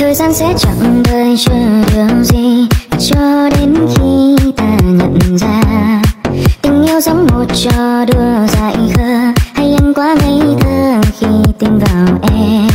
Thời gian sẽ chẳng đợi chờ điều gì cho đến khi ta nhận ra tình yêu giống một trò đùa dại khờ, hay anh quá ngây thơ khi tin vào em.